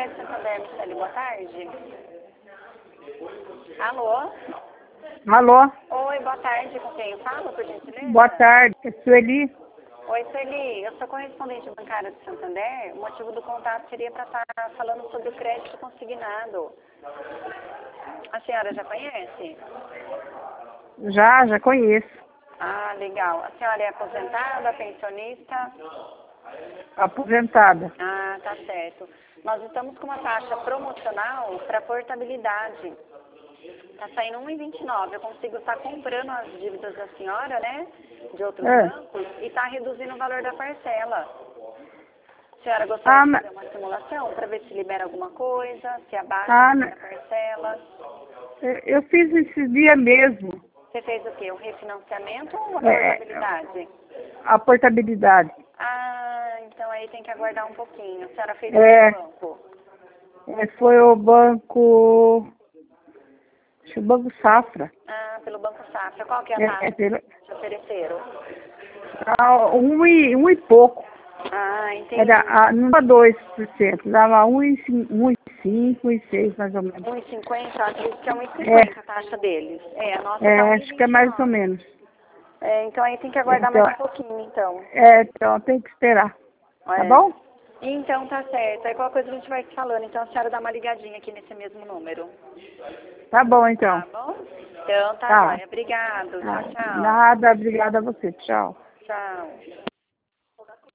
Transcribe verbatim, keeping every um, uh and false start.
Crédito Santander, Michele, boa tarde. Alô? Alô? Oi, boa tarde. Com quem eu falo, por gentileza? Boa tarde, é Sueli. Oi, Sueli. Eu sou correspondente bancária do Santander. O motivo do contato seria para estar falando sobre o crédito consignado. A senhora já conhece? Já, já conheço. Ah, legal. A senhora é aposentada, pensionista? Aposentada. Ah, tá certo. Nós estamos com uma taxa promocional para portabilidade. Tá saindo um e vinte e nove. Eu consigo estar comprando as dívidas da senhora, né? De outros É. bancos e tá reduzindo o valor da parcela. A senhora gostaria Ah, de mas- fazer uma simulação para ver se libera alguma coisa, se abaixa Ah, a não. parcela? Eu fiz esse dia mesmo. Você fez o quê? Um refinanciamento ou uma É, portabilidade? a portabilidade. Ah, então aí tem que aguardar um pouquinho. A senhora fez É. o banco? É, foi o banco. Acho que o Banco Safra. Ah, pelo Banco Safra. Qual que é a É, taxa é pelo, que ofereceram? ah, um, e, um e pouco. Ah, entendi. Era, ah, não dava dois por cento, dava um e cin- um e cinco, um e seis mais ou menos. um e cinquenta, acredito que é um e É, cinquenta a taxa deles. É, a nossa é, tá acho que é mais ou um e vinte e nove. menos. É, então aí tem que aguardar Então, mais um pouquinho, então. é, então tem que esperar. Tá É. bom? Então tá certo. Aí qualquer coisa a gente vai te falando. Então a senhora dá uma ligadinha aqui nesse mesmo número. Tá bom, então. Tá bom? Então tá, Tá. joia. Obrigado. Ah, Tchau, tchau. nada, obrigada a você. Tchau. Tchau.